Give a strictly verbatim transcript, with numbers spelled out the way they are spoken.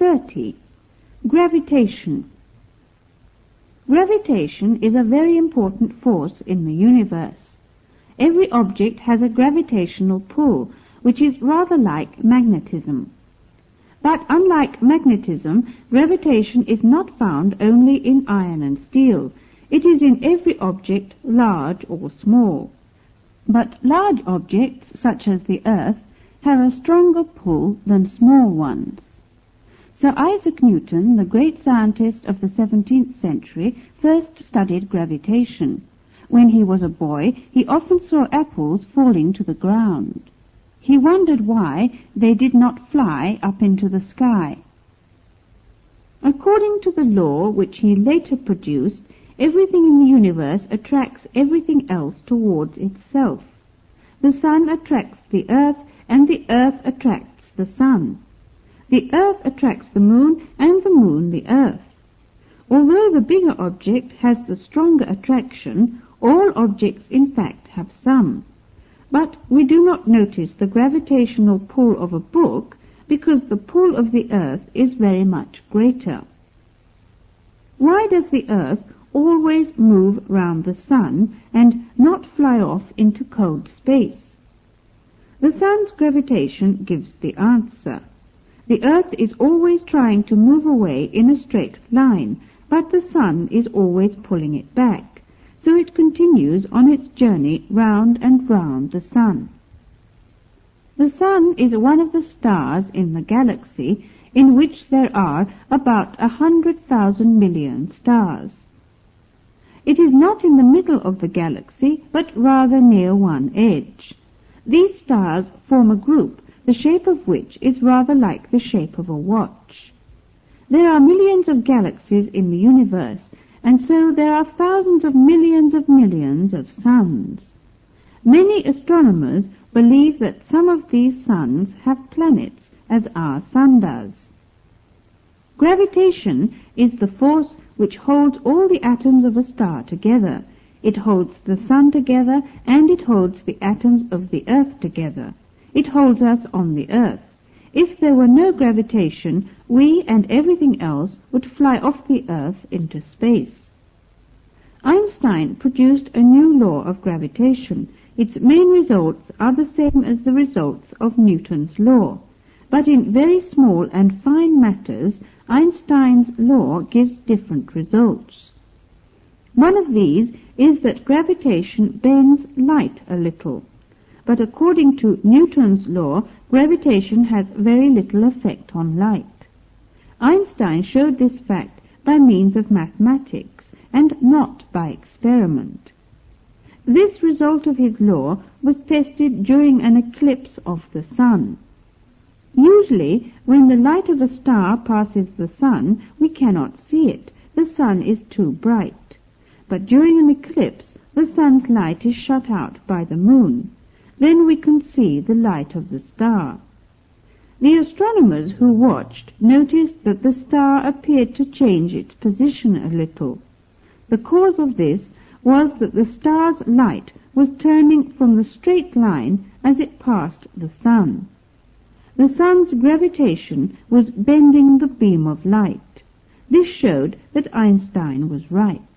thirty. Gravitation. Gravitation is a very important force in the universe. Every object has a gravitational pull, which is rather like magnetism. But unlike magnetism, gravitation is not found only in iron and steel. It is in every object, large or small. But large objects, such as the Earth, have a stronger pull than small ones. Sir Isaac Newton, the great scientist of the seventeenth century, first studied gravitation. When he was a boy, he often saw apples falling to the ground. He wondered why they did not fly up into the sky. According to the law which he later produced, everything in the universe attracts everything else towards itself. The sun attracts the earth, and the earth attracts the sun. The earth attracts the moon, and the moon the earth. Although the bigger object has the stronger attraction, all objects in fact have some. But we do not notice the gravitational pull of a book because the pull of the earth is very much greater. Why does the earth always move round the sun and not fly off into cold space? The sun's gravitation gives the answer. The earth is always trying to move away in a straight line, but the sun is always pulling it back, so it continues on its journey round and round the sun. The sun is one of the stars in the galaxy, in which there are about a hundred thousand million stars. It is not in the middle of the galaxy, but rather near one edge. These stars form a group, the shape of which is rather like the shape of a watch. There are millions of galaxies in the universe, and so there are thousands of millions of millions of suns. Many astronomers believe that some of these suns have planets, as our sun does. Gravitation is the force which holds all the atoms of a star together. It holds the sun together, and it holds the atoms of the earth together. It holds us on the earth. If there were no gravitation, we and everything else would fly off the earth into space. Einstein produced a new law of gravitation. Its main results are the same as the results of Newton's law. But in very small and fine matters, Einstein's law gives different results. One of these is that gravitation bends light a little. But according to Newton's law, gravitation has very little effect on light. Einstein showed this fact by means of mathematics, and not by experiment. This result of his law was tested during an eclipse of the sun. Usually, when the light of a star passes the sun, we cannot see it. The sun is too bright. But during an eclipse, the sun's light is shut out by the moon. Then we can see the light of the star. The astronomers who watched noticed that the star appeared to change its position a little. The cause of this was that the star's light was turning from the straight line as it passed the sun. The sun's gravitation was bending the beam of light. This showed that Einstein was right.